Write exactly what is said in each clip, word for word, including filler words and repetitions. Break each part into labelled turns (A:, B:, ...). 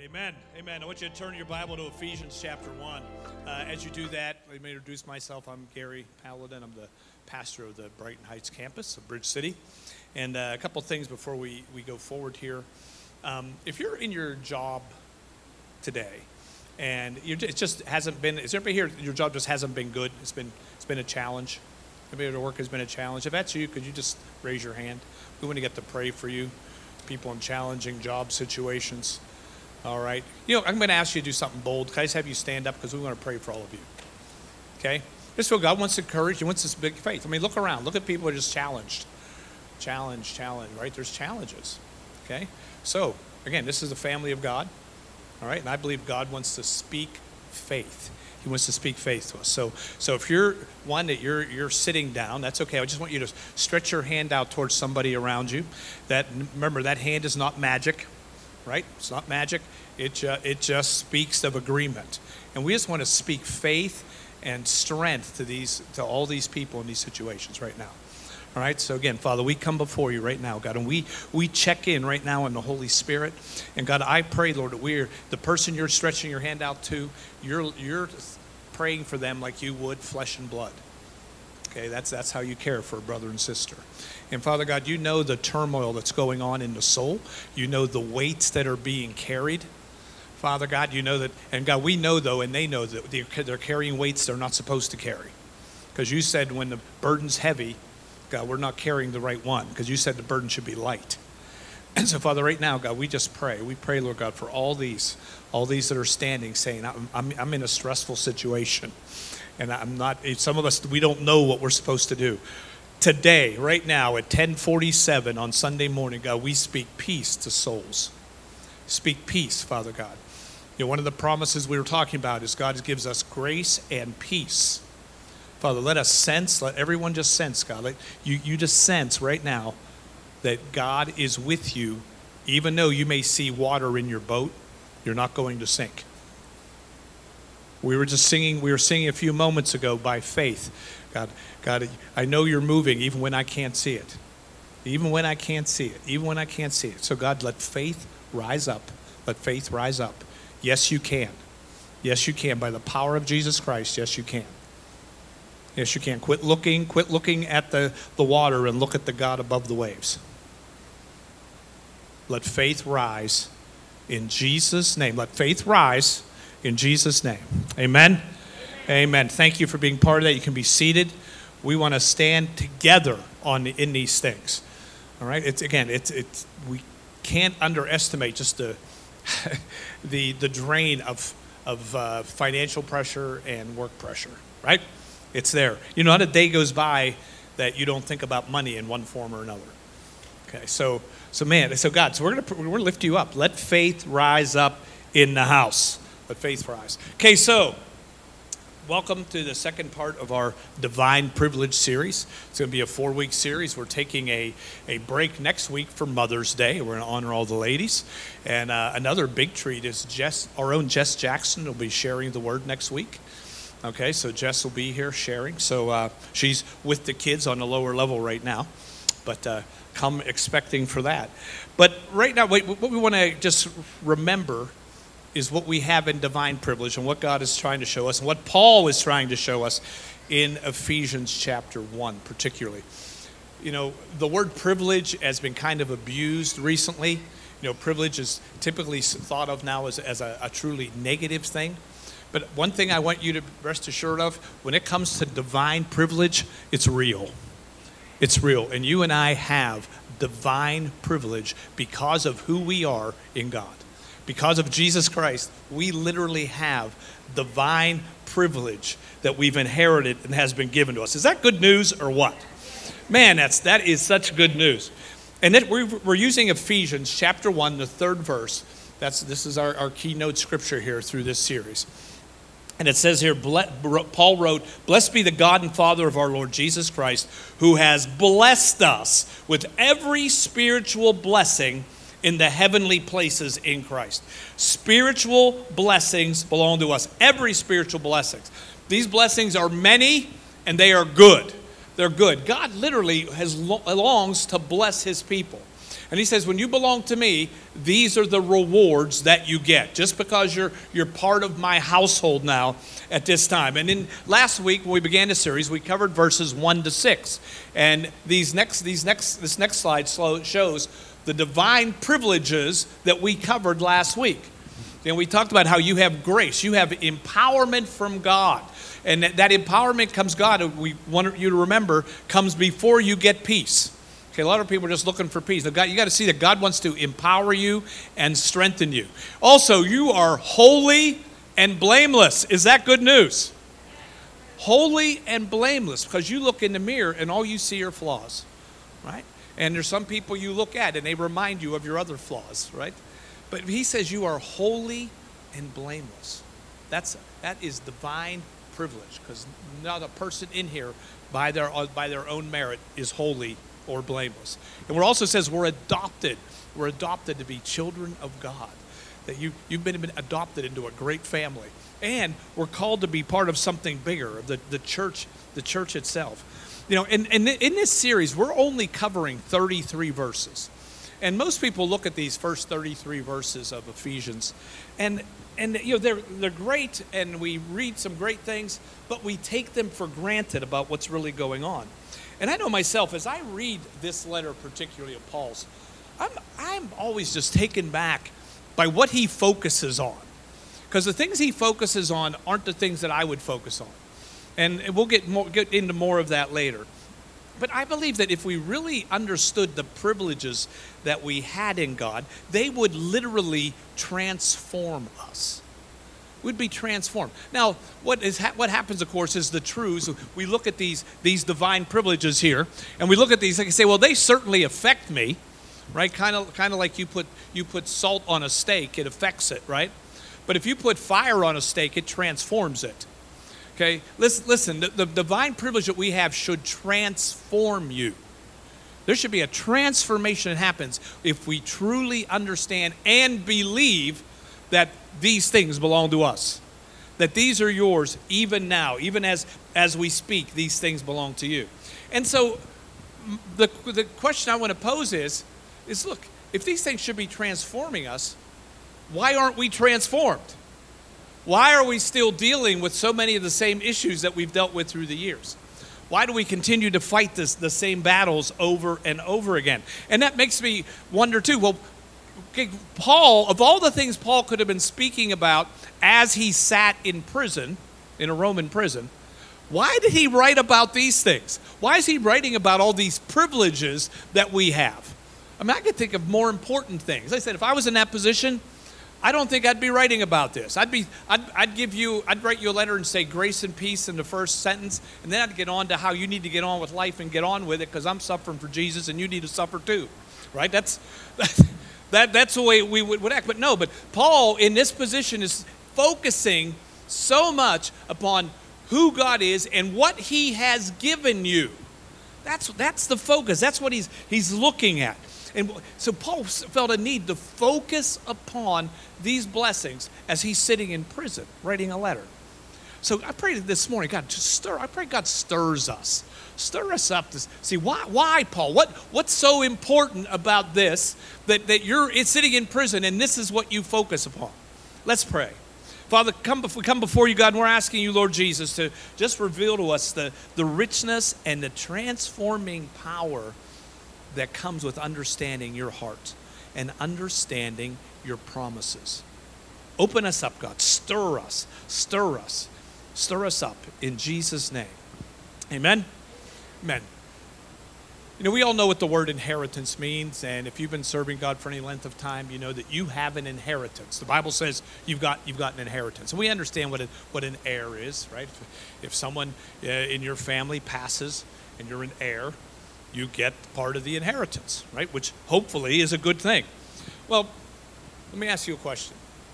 A: Amen. Amen. I want you to turn your Bible to Ephesians chapter one. Uh, as you do that, let me introduce myself. I'm Gary Paladin. I'm the pastor of the Brighton Heights campus of Bridge City. And uh, a couple things before we, we go forward here. Um, if you're in your job today and you're, it just hasn't been, is everybody here, your job just hasn't been good? It's been it's been a challenge. Everybody at work has been a challenge. If that's you, could you just raise your hand? We want to get to pray for you, people in challenging job situations. All right. You know, I'm going to ask you to do something bold. Can I just have you stand up because we want to pray for all of you? Okay? Just feel God wants to encourage you. He wants this big faith. I mean, look around. Look at people who are just challenged. Challenge, challenge, right? There's challenges. Okay? So, again, this is the family of God. All right? And I believe God wants to speak faith. He wants to speak faith to us. So, so if you're one that you're you're sitting down, that's okay. I just want you to stretch your hand out towards somebody around you. That remember, that hand is not magic. Right? It's not magic. It, ju- it just speaks of agreement. And we just want to speak faith and strength to these, to all these people in these situations right now. All right? So again, Father, we come before you right now, God, and we, we check in right now in the Holy Spirit. And God, I pray, Lord, that we're the person you're stretching your hand out to, you're, you're praying for them like you would flesh and blood. Okay, that's that's how you care for a brother and sister. And Father God, you know the turmoil that's going on in the soul. You know the weights that are being carried. Father God, you know that, and God, we know though, and they know that they're, they're carrying weights they're not supposed to carry. Because you said when the burden's heavy, God, we're not carrying the right one. Because you said the burden should be light. And so Father, right now, God, we just pray. We pray, Lord God, for all these, all these that are standing saying, I'm, I'm, I'm in a stressful situation. And I'm not, some of us, we don't know what we're supposed to do. Today, right now, at ten forty-seven on Sunday morning, God, we speak peace to souls. Speak peace, Father God. You know, one of the promises we were talking about is God gives us grace and peace. Father, let us sense, let everyone just sense, God. Let you, you just sense right now that God is with you. Even though you may see water in your boat, you're not going to sink. We were just singing, we were singing a few moments ago by faith. God, God, I know you're moving even when I can't see it. Even when I can't see it. Even when I can't see it. So God, let faith rise up. Let faith rise up. Yes, you can. Yes, you can. By the power of Jesus Christ, yes, you can. Yes, you can. Quit looking, quit looking at the, the water and look at the God above the waves. Let faith rise in Jesus' name. Let faith rise in Jesus' name. Amen? Amen. Amen. Thank you for being part of that. You can be seated. We want to stand together on in these things. All right? It's again, it's it's we can't underestimate just the the the drain of of uh, financial pressure and work pressure, right? It's there. You know, not a day goes by that you don't think about money in one form or another. Okay, so so man, so God, so we're gonna we're gonna lift you up. Let faith rise up in the house. Let faith rise. Okay, so welcome to the second part of our Divine Privilege series. It's going to be a four-week series. We're taking a, a break next week for Mother's Day. We're going to honor all the ladies. And uh, another big treat is Jess, our own Jess Jackson will be sharing the word next week. Okay, so Jess will be here sharing. So uh, she's with the kids on the lower level right now. But uh, come expecting for that. But right now, wait, what we want to just remember is what we have in divine privilege and what God is trying to show us and what Paul is trying to show us in Ephesians chapter one particularly. You know, the word privilege has been kind of abused recently. You know, privilege is typically thought of now as, as a, a truly negative thing. But one thing I want you to rest assured of, when it comes to divine privilege, it's real. It's real. And you and I have divine privilege because of who we are in God. Because of Jesus Christ, we literally have divine privilege that we've inherited and has been given to us. Is that good news or what? Man, that's that is such good news. And then we're, we're using Ephesians chapter one, the third verse. That's this is our, our keynote scripture here through this series. And it says here, Paul wrote, "Blessed be the God and Father of our Lord Jesus Christ, who has blessed us with every spiritual blessing in the heavenly places in Christ." Spiritual blessings belong to us. Every spiritual blessings. These blessings are many and they are good. They're good. God literally has longs to bless his people. And he says, when you belong to me, these are the rewards that you get, just because you're you're part of my household now at this time. And then last week, when we began the series, we covered verses one to six. And these next, these next, this next slide shows the divine privileges that we covered last week. And we talked about how you have grace, you have empowerment from God. And that, that empowerment comes God, we want you to remember, comes before you get peace. Okay, a lot of people are just looking for peace. God, you got to see that God wants to empower you and strengthen you. Also, you are holy and blameless. Is that good news? Holy and blameless, because you look in the mirror and all you see are flaws, right? And there's some people you look at and they remind you of your other flaws, right? But he says you are holy and blameless. That's that is divine privilege, because not a person in here by their by their own merit is holy or blameless. And it also says we're adopted. We're adopted to be children of God. That you, you've been, been adopted into a great family. And we're called to be part of something bigger, the, the church, the church itself. You know, and, and in this series, we're only covering thirty-three verses. And most people look at these first thirty-three verses of Ephesians, and and you know they're they're great, and we read some great things, but we take them for granted about what's really going on. And I know myself, as I read this letter, particularly of Paul's, I'm I'm always just taken back by what he focuses on, because the things he focuses on aren't the things that I would focus on, and we'll get more get into more of that later. But I believe that if we really understood the privileges that we had in God, they would literally transform us. We'd be transformed. Now, what is ha- what happens, of course, is the truths. We look at these these divine privileges here, and we look at these and say, well, they certainly affect me, right? Kind of kind of like you put you put salt on a steak, it affects it, right? But if you put fire on a steak, it transforms it. Okay, listen, listen the, the divine privilege that we have should transform you. There should be a transformation that happens if we truly understand and believe that these things belong to us. That these are yours even now, even as, as we speak, these things belong to you. And so the, the question I want to pose is, is look, if these things should be transforming us, why aren't we transformed? Why are we still dealing with so many of the same issues that we've dealt with through the years? Why do we continue to fight this, the same battles over and over again? And that makes me wonder too, well, okay, Paul, of all the things Paul could have been speaking about as he sat in prison, in a Roman prison, why did he write about these things? Why is he writing about all these privileges that we have? I mean, I could think of more important things. Like I said, if I was in that position, I don't think I'd be writing about this. I'd be, I'd, I'd give you, I'd write you a letter and say grace and peace in the first sentence, and then I'd get on to how you need to get on with life and get on with it, because I'm suffering for Jesus and you need to suffer too, right? That's that that's the way we would, would act. But no, but Paul in this position is focusing so much upon who God is and what He has given you. That's that's the focus. That's what he's he's looking at. And so Paul felt a need to focus upon these blessings as he's sitting in prison, writing a letter. So I pray this morning, God, just stir. I pray God stirs us. Stir us up to see why, why Paul? What, what's so important about this that, that you're it's sitting in prison and this is what you focus upon? Let's pray. Father, come before, come before you, God, and we're asking you, Lord Jesus, to just reveal to us the, the richness and the transforming power that comes with understanding your heart and understanding your promises. Open us up, God. Stir us. Stir us. Stir us up in Jesus' name. Amen? Amen. You know, we all know what the word inheritance means, and if you've been serving God for any length of time, you know that you have an inheritance. The Bible says you've got you've got an inheritance. And we understand what, a, what an heir is, right? If, if someone uh, in your family passes and you're an heir, you get part of the inheritance, right? Which hopefully is a good thing. Well, let me ask you a question.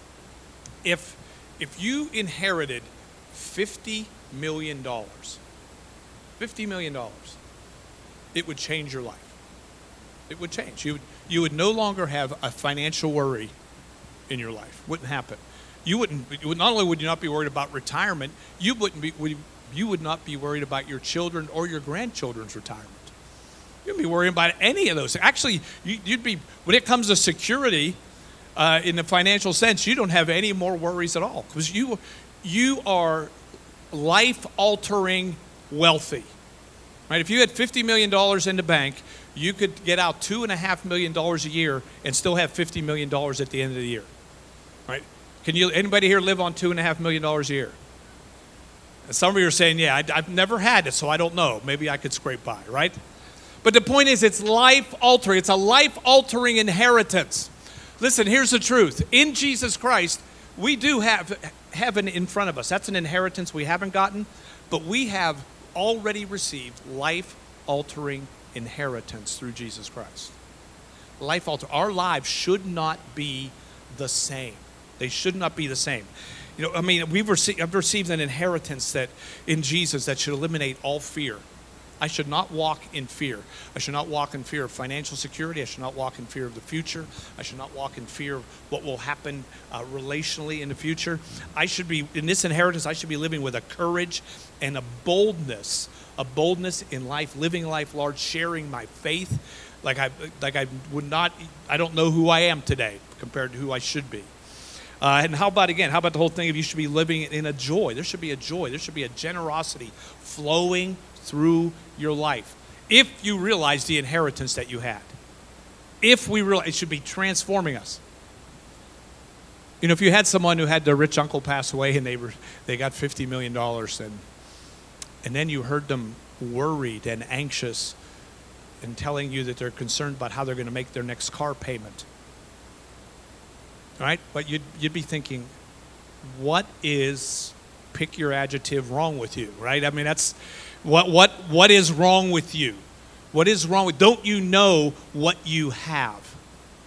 A: If if you inherited fifty million dollars, fifty million dollars, it would change your life. It would change. You would, you would no longer have a financial worry in your life. Wouldn't happen. You wouldn't. You would, not only would you not be worried about retirement, you wouldn't be. You would not be worried about your children or your grandchildren's retirement. You wouldn't be worrying about any of those. Actually, you, you'd be, when it comes to security, uh, in the financial sense, you don't have any more worries at all. Because you, you are life-altering wealthy. Right? If you had fifty million dollars in the bank, you could get out two and a half million dollars a year and still have fifty million dollars at the end of the year. Right? Can you, anybody here live on two and a half million dollars a year? And some of you are saying, yeah, I, I've never had it, so I don't know. Maybe I could scrape by, right? But the point is, it's life-altering. It's a life-altering inheritance. Listen, here's the truth. In Jesus Christ, we do have heaven in front of us. That's an inheritance we haven't gotten, but we have already received life-altering inheritance through Jesus Christ. Life-altering. Our lives should not be the same. They should not be the same. You know, I mean, we've received, I've received an inheritance that in Jesus that should eliminate all fear. I should not walk in fear. I should not walk in fear of financial security. I should not walk in fear of the future. I should not walk in fear of what will happen uh, relationally in the future. I should be, in this inheritance, I should be living with a courage and a boldness, a boldness in life, living life large, sharing my faith. Like I, like I would not, I don't know who I am today compared to who I should be. Uh, and how about, again, how about the whole thing of you should be living in a joy? There should be a joy. There should be a generosity flowing through your life. If you realize the inheritance that you had. If we realize, it should be transforming us. You know, if you had someone who had their rich uncle pass away and they were they got fifty million dollars and, and then you heard them worried and anxious and telling you that they're concerned about how they're going to make their next car payment. Right? But you'd, you'd be thinking, what is, pick your adjective, wrong with you, right? I mean, that's, what what what is wrong with you? What is wrong with, don't you know what you have?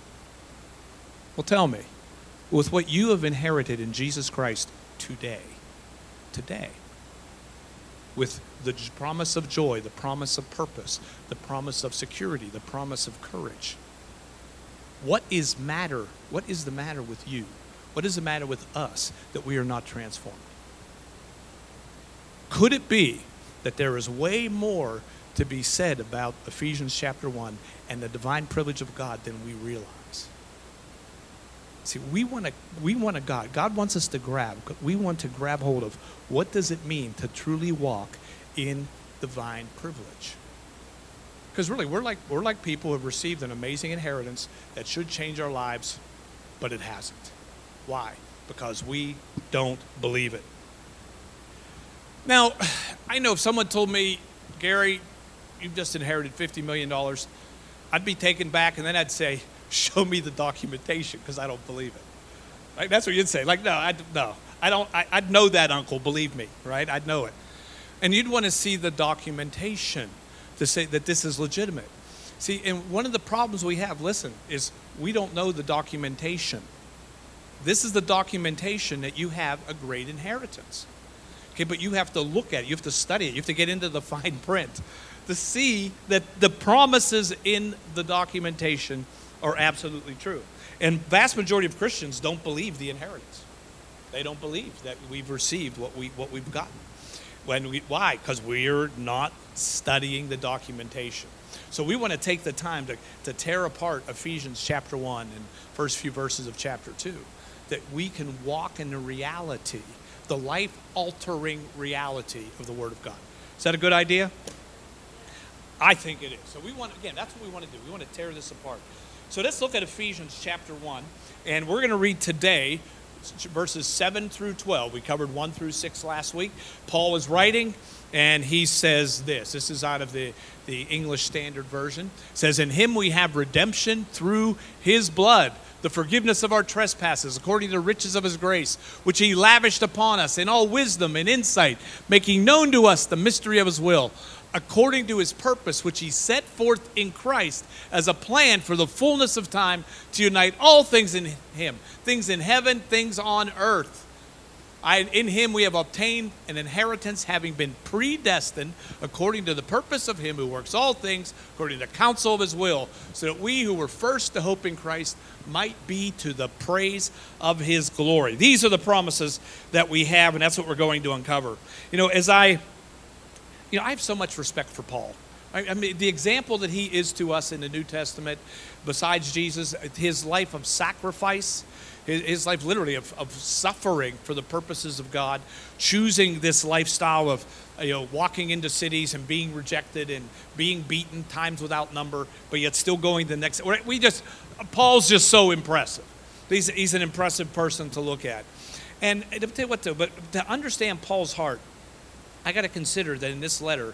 A: Well, tell me, with what you have inherited in Jesus Christ today, today, with the promise of joy, the promise of purpose, the promise of security, the promise of courage, What is matter? What is the matter with you? What is the matter with us that we are not transformed? Could it be that there is way more to be said about Ephesians chapter one and the divine privilege of God than we realize? See, we want to we want a God. God wants us to grab. We want to grab hold of what does it mean to truly walk in divine privilege? Because really, we're like we're like people who have received an amazing inheritance that should change our lives, but it hasn't. Why? Because we don't believe it. Now, I know if someone told me, Gary, you've just inherited fifty million dollars, I'd be taken back, and then I'd say, show me the documentation, because I don't believe it. Right? That's what you'd say. Like, no, I, no, I don't. I, I'd know that, uncle. Believe me, right? I'd know it. And you'd want to see the documentation to say that this is legitimate. See, and one of the problems we have, listen, is we don't know the documentation. This is the documentation that you have a great inheritance. Okay, but you have to look at it. You have to study it. You have to get into the fine print to see that the promises in the documentation are absolutely true. And vast majority of Christians don't believe the inheritance. They don't believe that we've received what we what we've gotten. When we why? Because we're not studying the documentation. So we want to take the time to, to tear apart Ephesians chapter one and first few verses of chapter two, that we can walk in the reality, the life-altering reality of the Word of God. Is that a good idea? I think it is. So we want, again, that's what we want to do. We want to tear this apart. So let's look at Ephesians chapter one, and we're going to read today verses seven through twelve. We covered one through six last week. Paul is writing, and he says this. This is out of the, the English Standard Version. It says, in him we have redemption through his blood, the forgiveness of our trespasses, according to the riches of his grace, which he lavished upon us in all wisdom and insight, making known to us the mystery of his will, according to his purpose, which he set forth in Christ as a plan for the fullness of time to unite all things in him, things in heaven, things on earth. I, in him we have obtained an inheritance, having been predestined according to the purpose of him who works all things according to the counsel of his will, so that we who were first to hope in Christ might be to the praise of his glory. These are the promises that we have, and that's what we're going to uncover. You know, as I, you know, I have so much respect for Paul. I, I mean, the example that he is to us in the New Testament, besides Jesus, his life of sacrifice, his, his life literally of, of suffering for the purposes of God, choosing this lifestyle of you know walking into cities and being rejected and being beaten times without number, but yet still going the next. We just Paul's just so impressive. He's, he's an impressive person to look at. And to tell you what, though, but to understand Paul's heart, I got to consider that in this letter,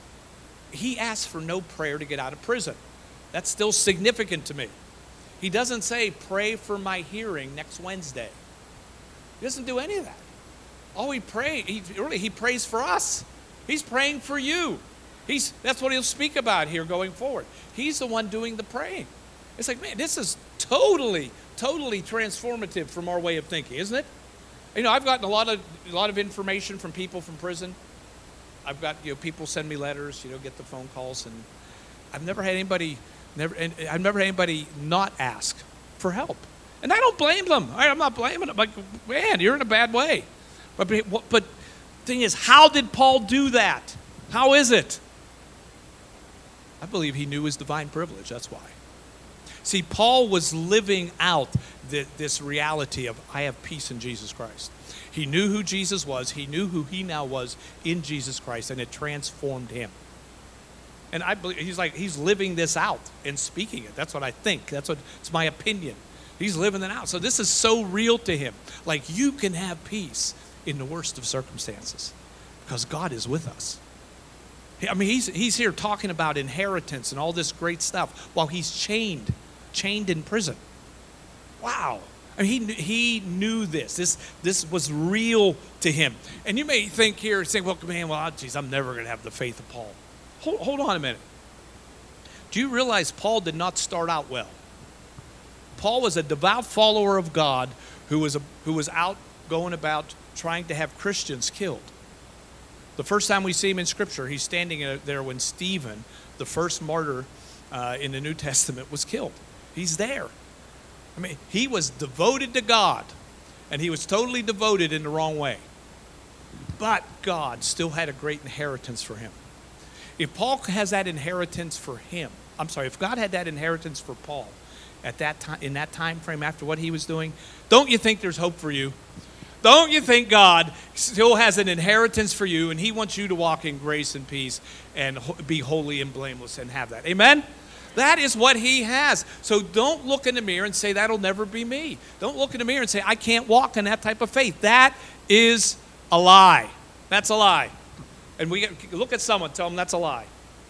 A: he asks for no prayer to get out of prison. That's still significant to me. He doesn't say, pray for my hearing next Wednesday. He doesn't do any of that. All he pray, he really he prays for us. He's praying for you. He's that's what he'll speak about here going forward. He's the one doing the praying. It's like, man, this is totally, totally transformative from our way of thinking, isn't it? You know, I've gotten a lot of a lot of information from people from prison. I've got, you know, people send me letters, you know, get the phone calls, and I've never had anybody, never, and I've never had anybody not ask for help. And I don't blame them. I, I'm not blaming them. Like, man, you're in a bad way. But, but thing is, how did Paul do that? How is it? I believe he knew his divine privilege. That's why. See, Paul was living out the, this reality of, I have peace in Jesus Christ. He knew who Jesus was. He knew who he now was in Jesus Christ, and it transformed him. And I believe he's like, he's living this out and speaking it. That's what I think. That's what, it's my opinion. He's living it out. So this is so real to him. Like, you can have peace in the worst of circumstances because God is with us. I mean, he's he's here talking about inheritance and all this great stuff while he's chained, chained in prison. Wow. I mean, he he knew this. This this was real to him. And you may think here, say, well, man, well, geez, I'm never going to have the faith of Paul. Hold, hold on a minute. Do you realize Paul did not start out well? Paul was a devout follower of God who was a, who was out going about trying to have Christians killed. The first time we see him in Scripture, he's standing there when Stephen, the first martyr uh, in the New Testament, was killed. He's there. I mean, he was devoted to God, and he was totally devoted in the wrong way. But God still had a great inheritance for him. If Paul has that inheritance for him, I'm sorry, if God had that inheritance for Paul at that time, in that time frame after what he was doing, don't you think there's hope for you? Don't you think God still has an inheritance for you, and he wants you to walk in grace and peace and be holy and blameless and have that? Amen? That is what he has. So don't look in the mirror and say, that'll never be me. Don't look in the mirror and say, I can't walk in that type of faith. That is a lie. That's a lie. And we look at someone, tell them that's a lie.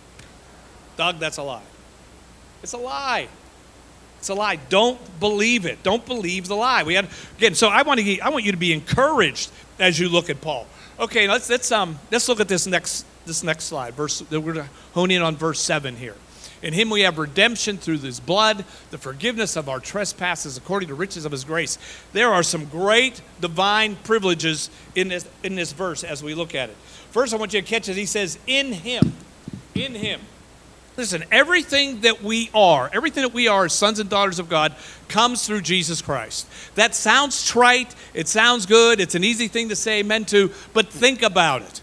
A: Doug, that's a lie. It's a lie. It's a lie. Don't believe it. Don't believe the lie. We had again. So I want to. Get, I want you to be encouraged as you look at Paul. Okay, let's let's um let's look at this next this next slide. Verse. We're going to hone in on verse seven here. In him we have redemption through his blood, the forgiveness of our trespasses according to riches of his grace. There are some great divine privileges in this in this verse as we look at it. First, I want you to catch it. He says, "In him, in him." Listen, everything that we are, everything that we are as sons and daughters of God comes through Jesus Christ. That sounds trite. It sounds good. It's an easy thing to say amen to, but think about it.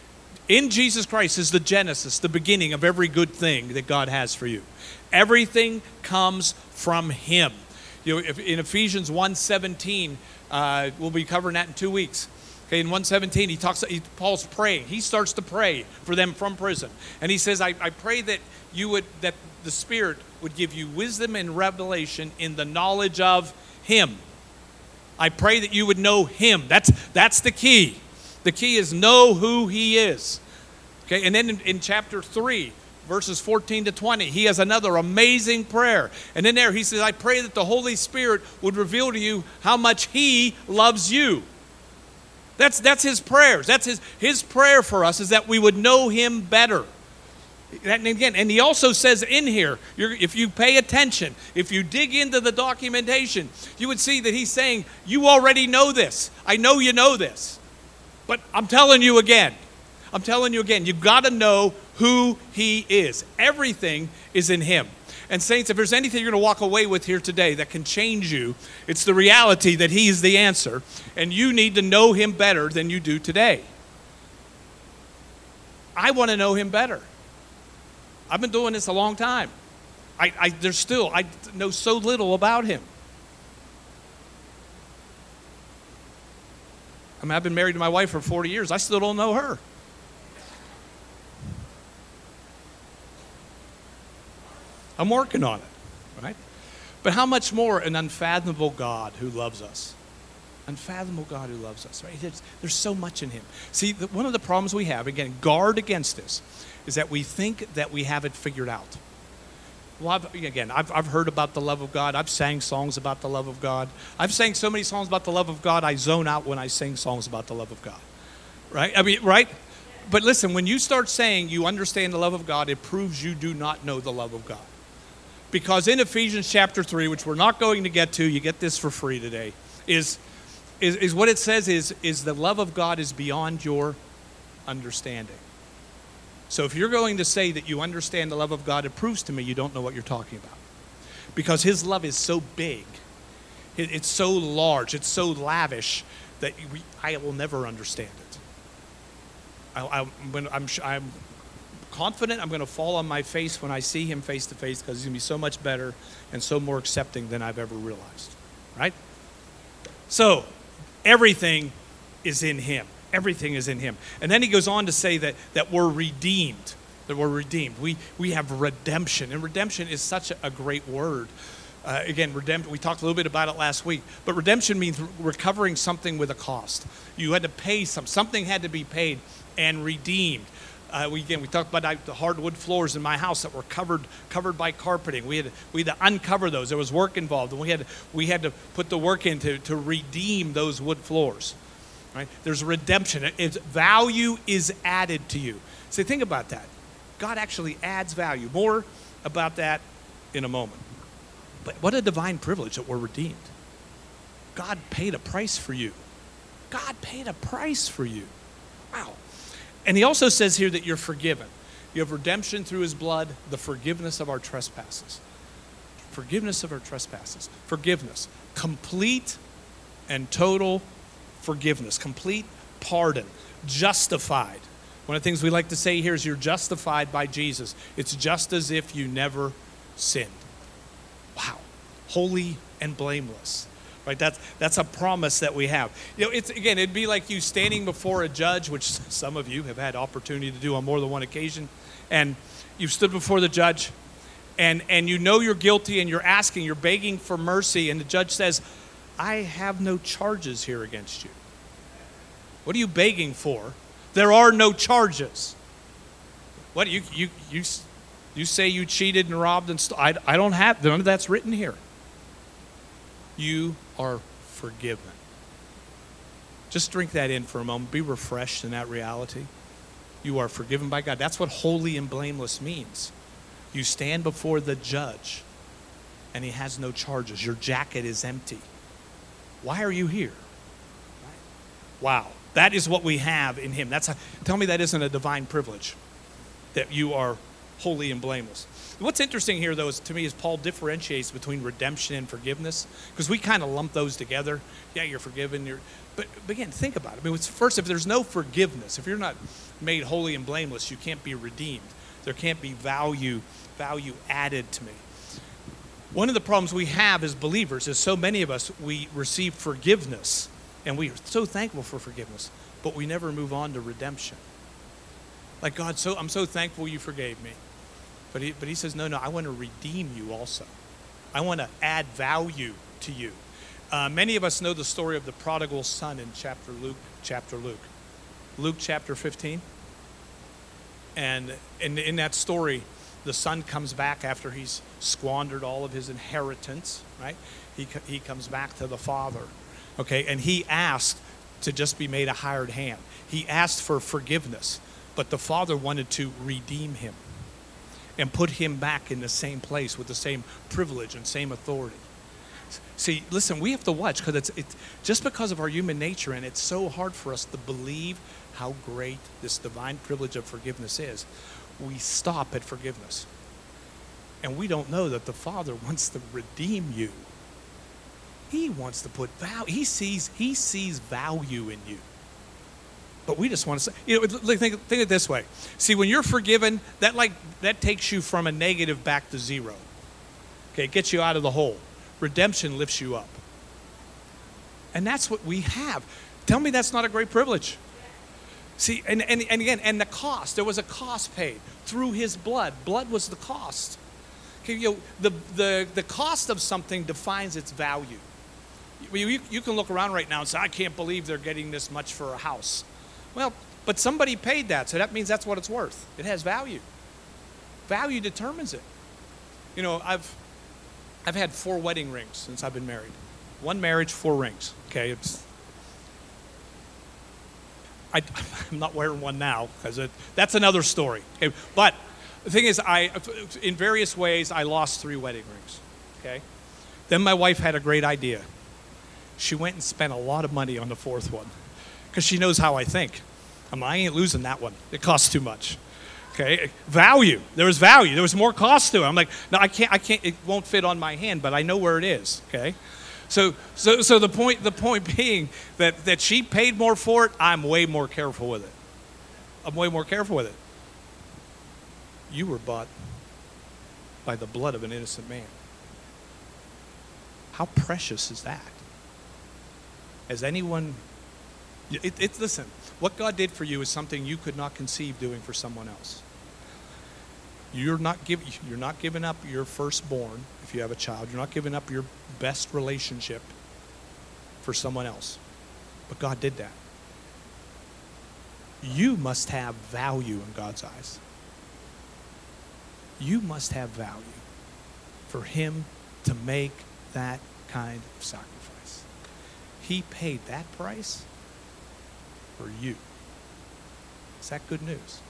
A: In Jesus Christ is the genesis, the beginning of every good thing that God has for you. Everything comes from him. You know, if, in Ephesians one seventeen, uh, we'll be covering that in two weeks. Okay, in one seventeen, he talks. He, Paul's praying. He starts to pray for them from prison, and he says, I, "I pray that you would, that the Spirit would give you wisdom and revelation in the knowledge of Him. I pray that you would know Him." That's that's the key. The key is know who He is. Okay, and then in, in chapter three, verses fourteen to twenty, he has another amazing prayer. And in there, he says, "I pray that the Holy Spirit would reveal to you how much He loves you." That's that's his prayers. That's his his prayer for us is that we would know him better. And again, and he also says in here, you're, if you pay attention, if you dig into the documentation, you would see that he's saying, you already know this. I know you know this. But I'm telling you again. I'm telling you again, you've got to know who he is. Everything is in him. And saints, if there's anything you're going to walk away with here today that can change you, it's the reality that he is the answer, and you need to know him better than you do today. I want to know him better. I've been doing this a long time. I, I there's still, I know so little about him. I mean, I've been married to my wife for forty years. I still don't know her. I'm working on it, right? But how much more an unfathomable God who loves us? Unfathomable God who loves us, right? There's, there's so much in him. See, the, one of the problems we have, again, guard against this, is that we think that we have it figured out. Well, I've, again, I've, I've heard about the love of God. I've sang songs about the love of God. I've sang so many songs about the love of God, I zone out when I sing songs about the love of God, right? I mean, right? But listen, when you start saying you understand the love of God, it proves you do not know the love of God. Because in Ephesians chapter three, which we're not going to get to, you get this for free today, is, is, is what it says is, is the love of God is beyond your understanding. So if you're going to say that you understand the love of God, it proves to me you don't know what you're talking about. Because his love is so big, it, it's so large, it's so lavish, that we, I will never understand it. I, I, when I'm, I'm confident I'm going to fall on my face when I see him face to face, because he's going to be so much better and so more accepting than I've ever realized, right? So everything is in him. Everything is in him. And then he goes on to say that, that we're redeemed, that we're redeemed. We, we have redemption, and redemption is such a, a great word. Uh, again, redemption, we talked a little bit about it last week, but redemption means recovering something with a cost. You had to pay some, something had to be paid and redeemed. Uh, we, again, we talked about the hardwood floors in my house that were covered covered by carpeting. We had to, we had to uncover those. There was work involved, and we had we had to put the work in to, to redeem those wood floors. Right? There's redemption. It's, value is added to you. So think about that. God actually adds value. More about that in a moment. But what a divine privilege that we're redeemed. God paid a price for you. God paid a price for you. Wow. And he also says here that you're forgiven. You have redemption through his blood, the forgiveness of our trespasses. Forgiveness of our trespasses. Forgiveness. Complete and total forgiveness. Complete pardon. Justified. One of the things we like to say here is you're justified by Jesus. It's just as if you never sinned. Wow. Holy and blameless. Right? That's, that's a promise that we have. You know, it's again, it'd be like you standing before a judge, which some of you have had opportunity to do on more than one occasion, and you've stood before the judge, and, and you know you're guilty, and you're asking, you're begging for mercy, and the judge says, I have no charges here against you. What are you begging for? There are no charges. What you you you you say you cheated and robbed and st- I, I don't have none of that's written here. You are forgiven. Just drink that in for a moment. Be refreshed in that reality. You are forgiven by God. That's what holy and blameless means. You stand before the judge, and he has no charges. Your jacket is empty. Why are you here? Wow. That is what we have in him. That's a, tell me that isn't a divine privilege, that you are holy and blameless. What's interesting here, though, is to me, is Paul differentiates between redemption and forgiveness, because we kind of lump those together. Yeah, you're forgiven. You're, but, but again, think about it. I mean, it's, first, if there's no forgiveness, if you're not made holy and blameless, you can't be redeemed. There can't be value, value added to me. One of the problems we have as believers is so many of us, we receive forgiveness, and we are so thankful for forgiveness, but we never move on to redemption. Like, God, so I'm so thankful you forgave me. But he, but he says, no, no, I want to redeem you also. I want to add value to you. Uh, many of us know the story of the prodigal son in chapter Luke, chapter Luke. Luke chapter fifteen. And in, in that story, the son comes back after he's squandered all of his inheritance, right? He, he comes back to the father, okay? And he asked to just be made a hired hand. He asked for forgiveness, but the father wanted to redeem him and put him back in the same place with the same privilege and same authority. See, listen, we have to watch, because it's, it's just because of our human nature, and it's so hard for us to believe how great this divine privilege of forgiveness is. We stop at forgiveness. And we don't know that the Father wants to redeem you. He wants to put value. He sees, he sees value in you. But we just want to say, you know, think, think it this way. See, when you're forgiven, that like that takes you from a negative back to zero. Okay, it gets you out of the hole. Redemption lifts you up. And that's what we have. Tell me that's not a great privilege. See, and, and, and again, and the cost, there was a cost paid through his blood. Blood was the cost. Okay, you know, the, the, the cost of something defines its value. You, you, you can look around right now and say, I can't believe they're getting this much for a house. Well, but somebody paid that, so that means that's what it's worth. It has value. Value determines it. You know, I've I've had four wedding rings since I've been married. One marriage, four rings. Okay, it's I, I'm not wearing one now because that's another story. Okay, but the thing is, I in various ways I lost three wedding rings. Okay, then my wife had a great idea. She went and spent a lot of money on the fourth one because she knows how I think. I'm like, I ain't losing that one. It costs too much. Okay, value. There was value. There was more cost to it. I'm like, no, I can't. I can't. It won't fit on my hand, but I know where it is. Okay, so so so the point the point being that that she paid more for it. I'm way more careful with it. I'm way more careful with it. You were bought by the blood of an innocent man. How precious is that? Has anyone? It, it, listen, what God did for you is something you could not conceive doing for someone else. You're not give, you're not giving up your firstborn if you have a child. You're not giving up your best relationship for someone else. But God did that. You must have value in God's eyes. You must have value for him to make that kind of sacrifice. He paid that price for you. Is that good news?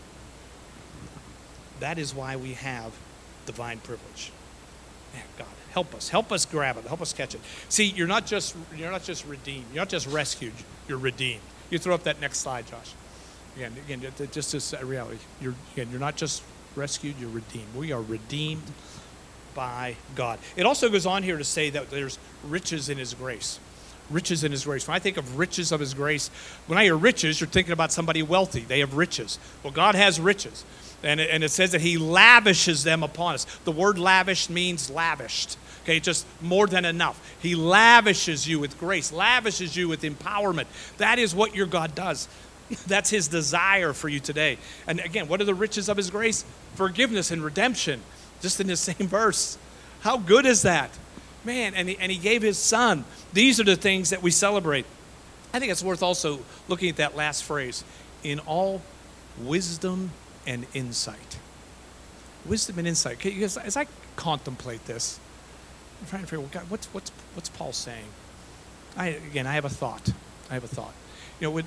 A: That is why we have divine privilege. Man, God, help us. Help us grab it. Help us catch it. See, you're not just you're not just redeemed. You're not just rescued. You're redeemed. You throw up that next slide, Josh. Again, again, just as a reality. You're again, you're not just rescued. You're redeemed. We are redeemed by God. It also goes on here to say that there's riches in his grace. Riches in his grace. When I think of riches of his grace, when I hear riches, you're thinking about somebody wealthy. They have riches. Well, God has riches. And it, and it says that he lavishes them upon us. The word lavish means lavished. Okay, just more than enough. He lavishes you with grace, lavishes you with empowerment. That is what your God does. That's his desire for you today. And again, what are the riches of his grace? Forgiveness and redemption. Just in the same verse. How good is that? Man, and he, and he gave his son. These are the things that we celebrate. I think it's worth also looking at that last phrase. In all wisdom and insight. Wisdom and insight. Because as I contemplate this, I'm trying to figure out, well, God, what's, what's, what's Paul saying? I, again, I have a thought. I have a thought. You know, when,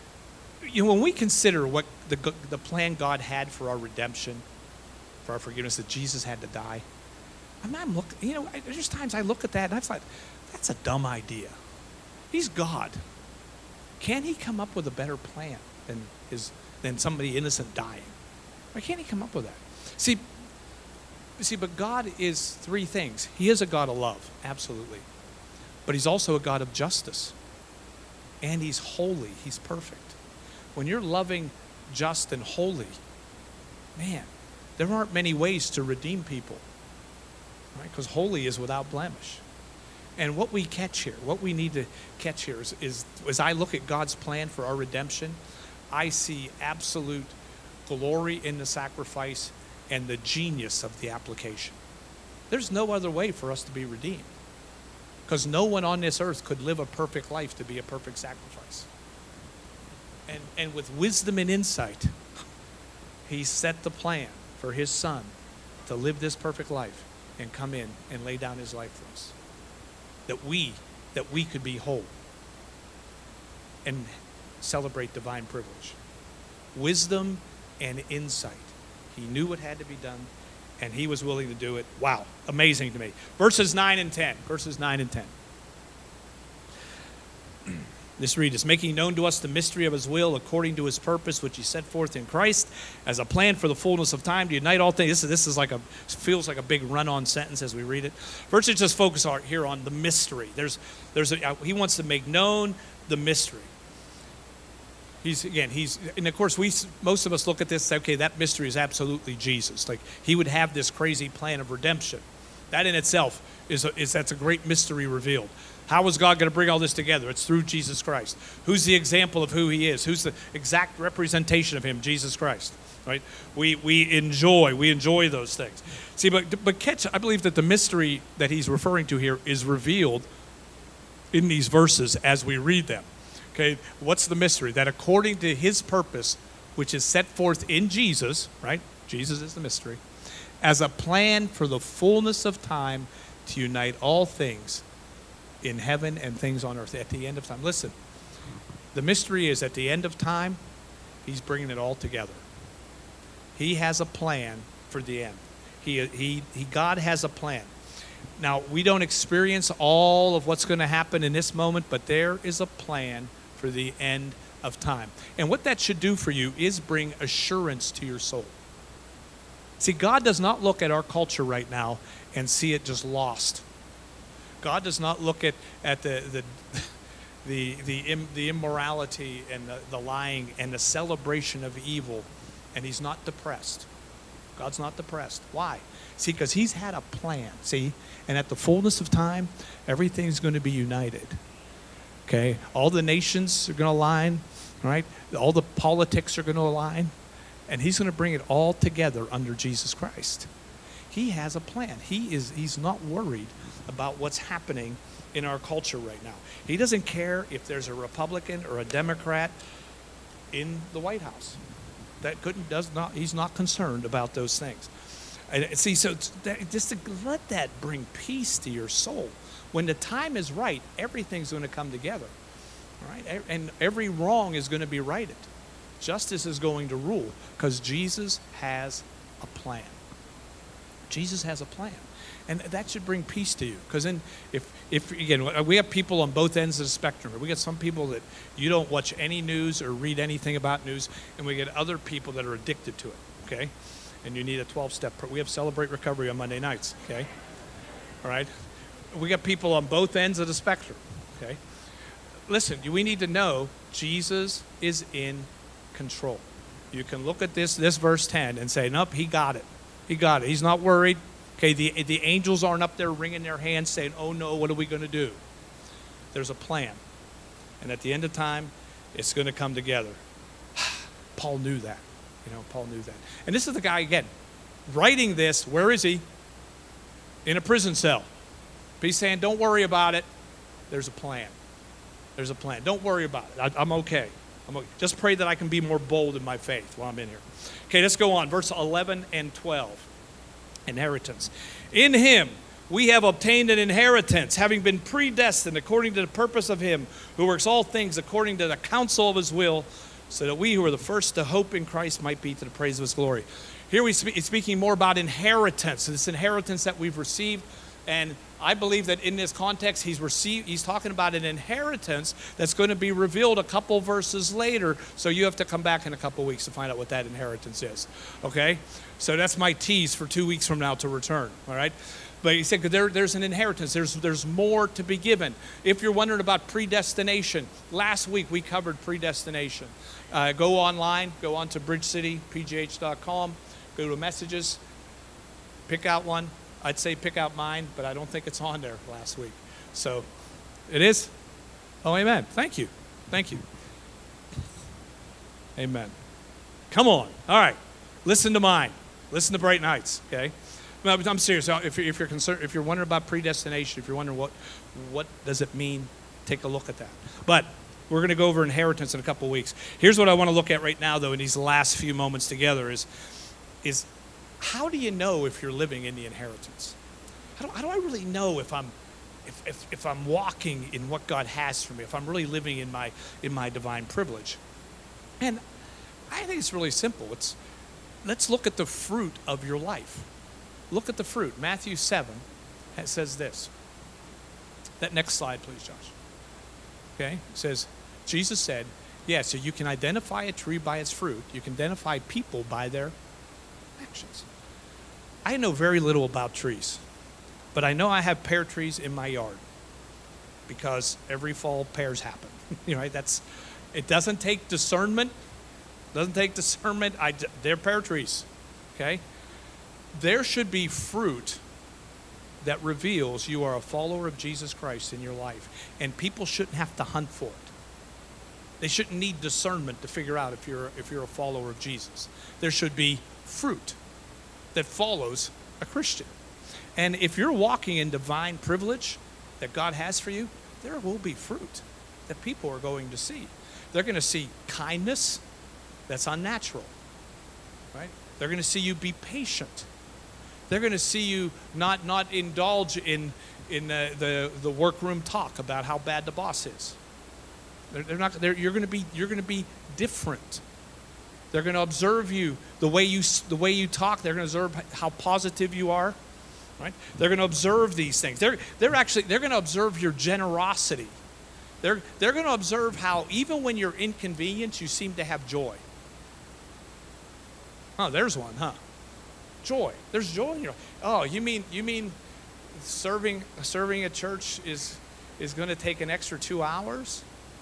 A: you know, when we consider what the, the plan God had for our redemption, for our forgiveness, that Jesus had to die, I'm, I'm looking, you know, there's times I look at that and I thought, that's a dumb idea. He's God. Can he come up with a better plan than his than somebody innocent dying? Why can't he come up with that? See, see, but God is three things. He is a God of love, absolutely. But he's also a God of justice. And he's holy. He's perfect. When you're loving, just, and holy, man, there aren't many ways to redeem people. Right? Because holy is without blemish. And what we catch here, what we need to catch here is, is, as I look at God's plan for our redemption, I see absolute glory in the sacrifice and the genius of the application. There's no other way for us to be redeemed. Because no one on this earth could live a perfect life to be a perfect sacrifice. And, and with wisdom and insight, he set the plan for his son to live this perfect life and come in and lay down his life for us. That we, that we could be whole and celebrate divine privilege. Wisdom and insight. He knew what had to be done, and he was willing to do it. Wow, amazing to me. Verses nine and ten. Verses nine and ten. Let's read this. Making known to us the mystery of his will according to his purpose, which he set forth in Christ as a plan for the fullness of time to unite all things. This is, this is like a, feels like a big run-on sentence as we read it. First, let's just focus our, here on the mystery. There's, there's a, he wants to make known the mystery. He's, again, he's, and of course, we, most of us look at this and say, okay, that mystery is absolutely Jesus. Like, he would have this crazy plan of redemption. That in itself is, a, is that's a great mystery revealed. How is God going to bring all this together? It's through Jesus Christ. Who's the example of who he is? Who's the exact representation of him? Jesus Christ, right? We we enjoy, we enjoy those things. See, but, but catch, I believe that the mystery that he's referring to here is revealed in these verses as we read them. Okay, what's the mystery? That according to his purpose, which is set forth in Jesus, right? Jesus is the mystery, as a plan for the fullness of time to unite all things in heaven and things on earth at the end of time. Listen, the mystery is at the end of time, he's bringing it all together. He has a plan for the end. He, he, he, God has a plan. Now, we don't experience all of what's going to happen in this moment, but there is a plan for the end of time. And what that should do for you is bring assurance to your soul. See, God does not look at our culture right now and see it just lost. God does not look at, at the, the, the, the, im, the immorality and the, the lying and the celebration of evil, and he's not depressed. God's not depressed. Why? See, because he's had a plan, see? And at the fullness of time, everything's going to be united. Okay? All the nations are going to align, right? All the politics are going to align. And he's going to bring it all together under Jesus Christ. He has a plan. He is, he's not worried about what's happening in our culture right now. He doesn't care if there's a Republican or a Democrat in the White House. That couldn't, does not, he's not concerned about those things. And see, so that, just to let that bring peace to your soul. When the time is right, everything's going to come together, right? And every wrong is going to be righted. Justice is going to rule because Jesus has a plan. Jesus has a plan. And that should bring peace to you. Because then, if, if, again, we have people on both ends of the spectrum. We get some people that you don't watch any news or read anything about news, and we get other people that are addicted to it, okay? And you need a twelve-step. We have Celebrate Recovery on Monday nights, okay? All right? We got people on both ends of the spectrum, okay? Listen, we need to know Jesus is in control. You can look at this, this verse ten and say, nope, he got it. He got it. He's not worried. Okay, the, the angels aren't up there wringing their hands saying, oh no, what are we going to do? There's a plan. And at the end of time, it's going to come together. Paul knew that. You know, Paul knew that. And this is the guy, again, writing this. Where is he? In a prison cell. But he's saying, don't worry about it. There's a plan. There's a plan. Don't worry about it. I, I'm okay. I'm okay. Just pray that I can be more bold in my faith while I'm in here. Okay, let's go on. Verse eleven and twelve. Inheritance. In him we have obtained an inheritance, having been predestined according to the purpose of him who works all things according to the counsel of his will, so that we who are the first to hope in Christ might be to the praise of his glory. Here we spe- it's speaking more about inheritance, this inheritance that we've received. And I believe that in this context, he's received, he's talking about an inheritance that's going to be revealed a couple verses later. So you have to come back in a couple weeks to find out what that inheritance is. Okay? So that's my tease for two weeks from now to return. All right? But he said there, there's an inheritance. There's, there's more to be given. If you're wondering about predestination, last week we covered predestination. Uh, go online, go on to bridge city p g h dot com, go to messages, pick out one. I'd say pick out mine, but I don't think it's on there last week. So it is? Oh, amen. Thank you. Thank you. Amen. Come on. All right. Listen to mine. Listen to Brighton Heights, okay? No, but I'm serious. If you're, if you're concerned, if you're wondering about predestination, if you're wondering what, what does it mean, take a look at that. But we're going to go over inheritance in a couple weeks. Here's what I want to look at right now, though, in these last few moments together is, is how do you know if you're living in the inheritance? How do, how do I really know if I'm, if, if, if I'm walking in what God has for me, if I'm really living in my, in my divine privilege? And I think it's really simple. It's, let's look at the fruit of your life. Look at the fruit. Matthew seven it says this. That next slide, please, Josh. Okay? It says, Jesus said, yeah, so you can identify a tree by its fruit. You can identify people by their actions. I know very little about trees, but I know I have pear trees in my yard because every fall pears happen. You know, right? That's It doesn't take discernment. Doesn't take discernment. I, they're pear trees, okay? There should be fruit that reveals you are a follower of Jesus Christ in your life. And people shouldn't have to hunt for it. They shouldn't need discernment to figure out if you're, if you're a follower of Jesus. There should be fruit that follows a Christian. And if you're walking in divine privilege that God has for you, there will be fruit that people are going to see. They're going to see kindness that's unnatural, right? They're going to see you be patient. They're going to see you not not indulge in in uh, the the workroom talk about how bad the boss is. They're, they're not. They're, you're going to be you're going to be different. They're going to observe you the way you the way you talk. They're going to observe how positive you are, right? They're going to observe these things. They're they're actually they're going to observe your generosity. They're they're going to observe how even when you're inconvenienced, you seem to have joy. Oh, there's one, huh? Joy. There's joy in your. Oh, you mean you mean serving serving at church is is going to take an extra two hours?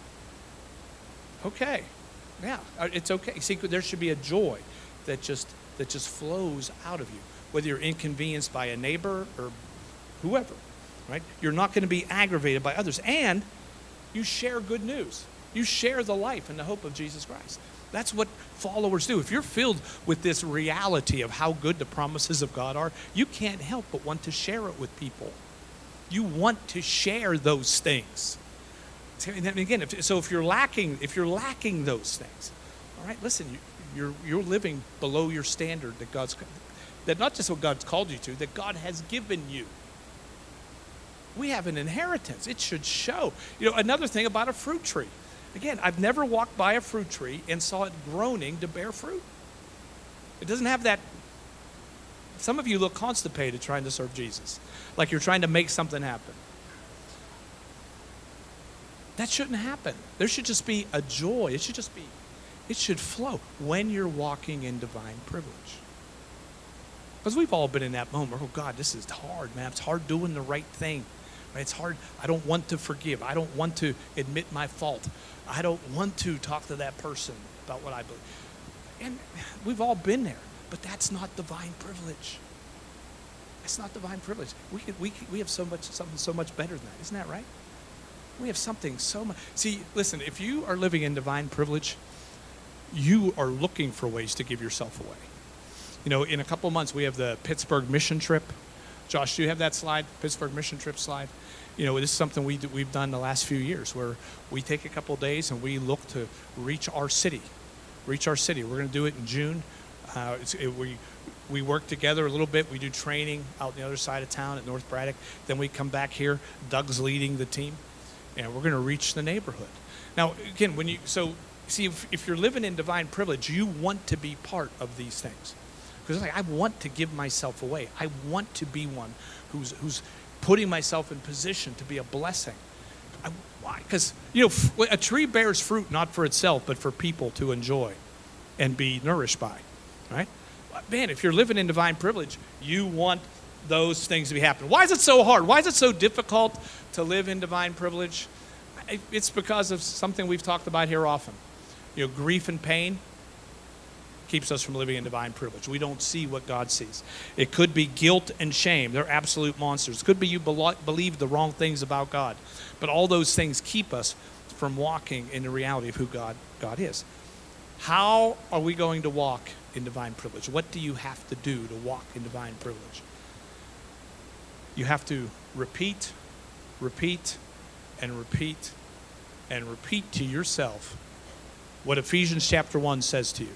A: Okay, yeah, it's okay. See, there should be a joy that just that just flows out of you, whether you're inconvenienced by a neighbor or whoever, right? You're not going to be aggravated by others, and you share good news. You share the life and the hope of Jesus Christ. That's what followers do. If you're filled with this reality of how good the promises of God are, you can't help but want to share it with people. You want to share those things. And again, if, so if you're lacking, if you're lacking those things, all right, listen, you, you're you're living below your standard that God's that not just what God's called you to, that God has given you. We have an inheritance. It should show. You know, another thing about a fruit tree. Again, I've never walked by a fruit tree and saw it groaning to bear fruit. It doesn't have that. Some of you look constipated trying to serve Jesus, like you're trying to make something happen. That shouldn't happen. There should just be a joy. It should just be, it should flow when you're walking in divine privilege. Because we've all been in that moment. Oh, God, this is hard, man. It's hard doing the right thing. It's hard. I don't want to forgive. I don't want to admit my fault. I don't want to talk to that person about what I believe. And we've all been there. But that's not divine privilege. That's not divine privilege. We can, we can, we have so much something so much better than that. Isn't that right? We have something so much. See, listen, if you are living in divine privilege, you are looking for ways to give yourself away. You know, in a couple of months, we have the Pittsburgh mission trip. Josh, do you have that slide, Pittsburgh mission trip slide? You know, this is something we do, we've done the last few years where we take a couple of days and we look to reach our city, reach our city. We're going to do it in June. Uh, it's, it, we we work together a little bit. We do training out on the other side of town at North Braddock. Then we come back here. Doug's leading the team, and we're going to reach the neighborhood. Now, again, when you so see if, if you're living in divine privilege, you want to be part of these things. Because like I want to give myself away. I want to be one who's who's putting myself in position to be a blessing. I, why? Because you know a tree bears fruit not for itself, but for people to enjoy and be nourished by. Right? Man, if you're living in divine privilege, you want those things to be happening. Why is it so hard? Why is it so difficult to live in divine privilege? It's because of something we've talked about here often. You know, grief and pain keeps us from living in divine privilege. We don't see what God sees. It could be guilt and shame. They're absolute monsters. It could be you believe the wrong things about God. But all those things keep us from walking in the reality of who God, God is. How are we going to walk in divine privilege? What do you have to do to walk in divine privilege? You have to repeat, repeat, and repeat, and repeat to yourself what Ephesians chapter one says to you.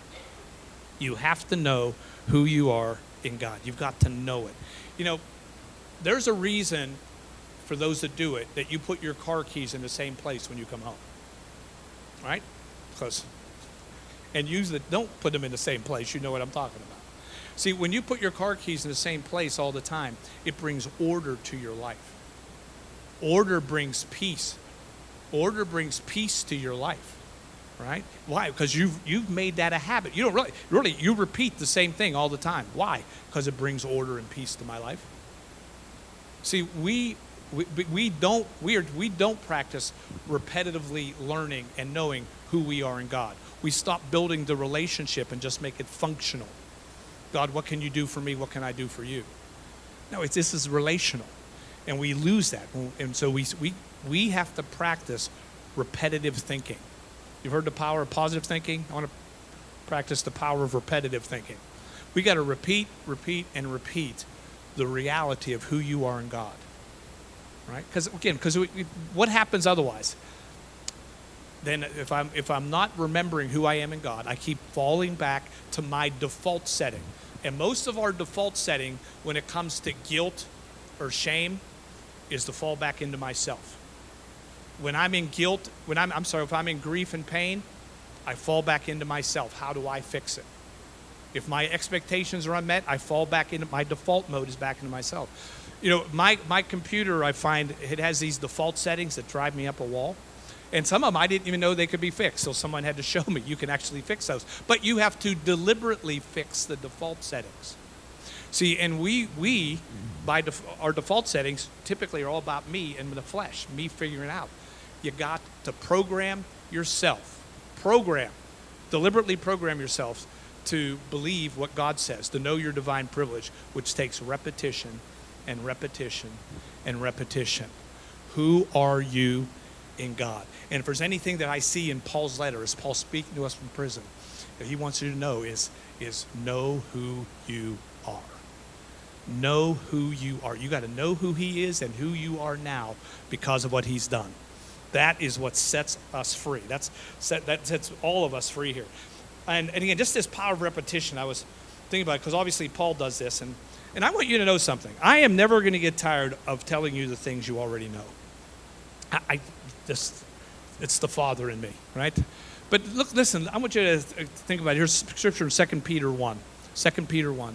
A: You have to know who you are in God. You've got to know it. You know, there's a reason for those that do it that you put your car keys in the same place when you come home. Right? Because, and use the, don't put them in the same place. You know what I'm talking about. See, when you put your car keys in the same place all the time, it brings order to your life. Order brings peace. Order brings peace to your life. Right? Why? Because you've you've made that a habit. You don't really, really, you repeat the same thing all the time. Why? Because it brings order and peace to my life. See, we We, we don't we are we don't practice repetitively learning and knowing who we are in God. We stop building the relationship and just make it functional. God, what can you do for me? What can I do for you? No, it's this is relational, and we lose that. And so we we we have to practice repetitive thinking. You've heard the power of positive thinking. I want to practice the power of repetitive thinking. We got to repeat, repeat, and repeat the reality of who you are in God. Right? Because again, because what happens otherwise? Then if I'm if I'm not remembering who I am in God, I keep falling back to my default setting. And most of our default setting when it comes to guilt or shame is to fall back into myself. When I'm in guilt, when I'm I'm sorry, if I'm in grief and pain, I fall back into myself. How do I fix it? If my expectations are unmet, I fall back into my default mode is back into myself. You know, my, my computer, I find it has these default settings that drive me up a wall. And some of them I didn't even know they could be fixed. So someone had to show me you can actually fix those. But you have to deliberately fix the default settings. See, and we, we by def- our default settings, typically are all about me and the flesh, me figuring it out. You got to program yourself. Program. Deliberately program yourself to believe what God says, to know your divine privilege, which takes repetition and repetition and repetition. Who are you in God? And if there's anything that I see in Paul's letter, as Paul speaking to us from prison, that he wants you to know is, is know who you are. Know who you are. You got to know who he is and who you are now because of what he's done. That is what sets us free. That's set, that sets all of us free here. And, and again, just this power of repetition, I was thinking about it because obviously Paul does this. And, and I want you to know something. I am never going to get tired of telling you the things you already know. I, I just, it's the Father in me, right? But look, listen, I want you to think about it. Here's scripture in Second Peter one. Second Peter one.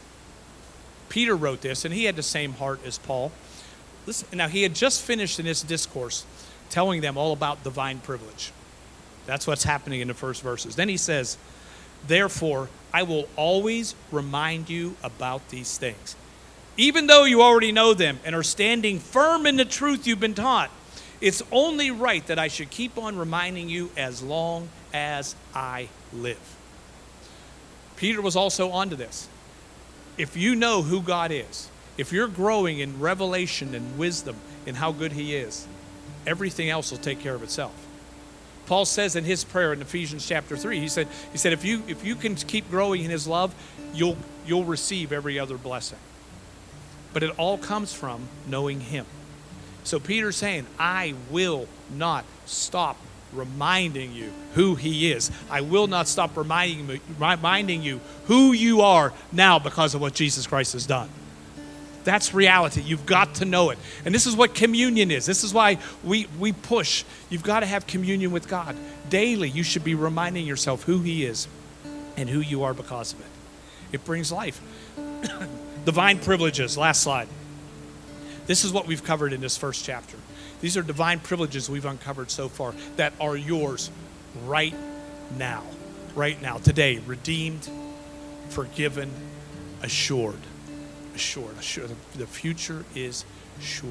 A: Peter wrote this, and he had the same heart as Paul. Listen, now, he had just finished in his discourse telling them all about divine privilege. That's what's happening in the first verses. Then he says, therefore, I will always remind you about these things. Even though you already know them and are standing firm in the truth you've been taught, it's only right that I should keep on reminding you as long as I live. Peter was also onto this. If you know who God is, if you're growing in revelation and wisdom in how good he is, everything else will take care of itself. Paul says in his prayer in Ephesians chapter three, he said, he said, if you if you can keep growing in his love, you'll you'll receive every other blessing. But it all comes from knowing him. So Peter's saying, I will not stop reminding you who he is. I will not stop reminding you, reminding you who you are now because of what Jesus Christ has done. That's reality. You've got to know it. And this is what communion is. This is why we, we push. You've got to have communion with God. Daily, you should be reminding yourself who he is and who you are because of it. It brings life. Divine privileges. Last slide. This is what we've covered in this first chapter. These are divine privileges we've uncovered so far that are yours right now. Right now. Today. Redeemed, forgiven, assured. Assured. Assured. The future is sure.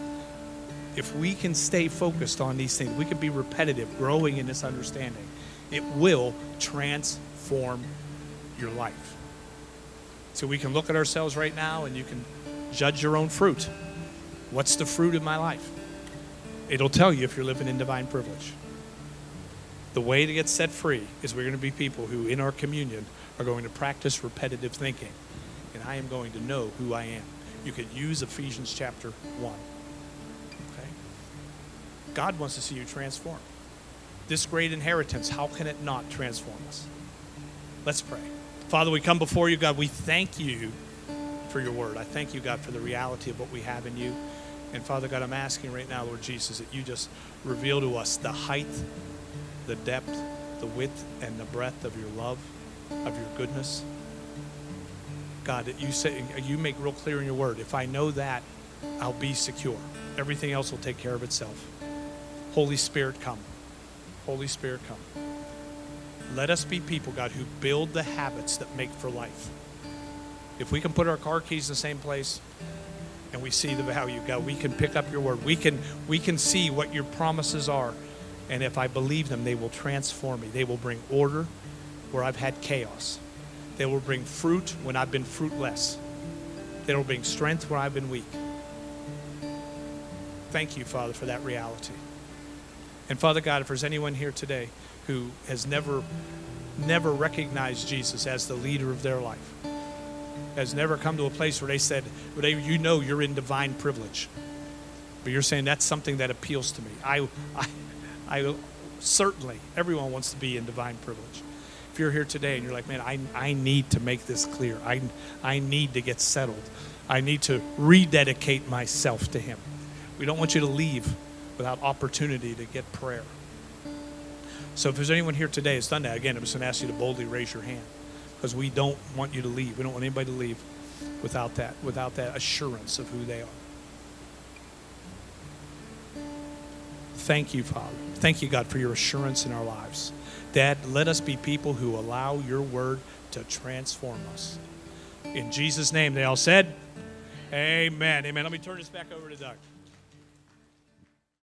A: If we can stay focused on these things, we can be repetitive, growing in this understanding. It will transform your life. So we can look at ourselves right now and you can judge your own fruit. What's the fruit of my life? It'll tell you if you're living in divine privilege. The way to get set free is we're going to be people who, in our communion, are going to practice repetitive thinking. And I am going to know who I am. You could use Ephesians chapter one. Okay? God wants to see you transform. This great inheritance, how can it not transform us? Let's pray. Father, we come before you, God. We thank you for your word. I thank you, God, for the reality of what we have in you. And Father God, I'm asking right now, Lord Jesus, that you just reveal to us the height, the depth, the width, and the breadth of your love, of your goodness. God, that you say, you make real clear in your word, if I know that, I'll be secure. Everything else will take care of itself. Holy Spirit, come. Holy Spirit, come. Let us be people, God, who build the habits that make for life. If we can put our car keys in the same place, and we see the value, God. We can pick up your word. We can, we can see what your promises are. And if I believe them, they will transform me. They will bring order where I've had chaos. They will bring fruit when I've been fruitless. They will bring strength where I've been weak. Thank you, Father, for that reality. And Father God, if there's anyone here today who has never, never recognized Jesus as the leader of their life, has never come to a place where they said, where they, you know you're in divine privilege, but you're saying that's something that appeals to me. I, I, I certainly, everyone wants to be in divine privilege. If you're here today and you're like, man, I, I need to make this clear. I, I need to get settled. I need to rededicate myself to him. We don't want you to leave without opportunity to get prayer. So if there's anyone here today who's done that, again, I'm just going to ask you to boldly raise your hand, because we don't want you to leave. We don't want anybody to leave without that, without that assurance of who they are. Thank you, Father. Thank you, God, for your assurance in our lives. Dad, let us be people who allow your word to transform us. In Jesus' name, they all said, amen. Amen. Let me turn this back over to Doug.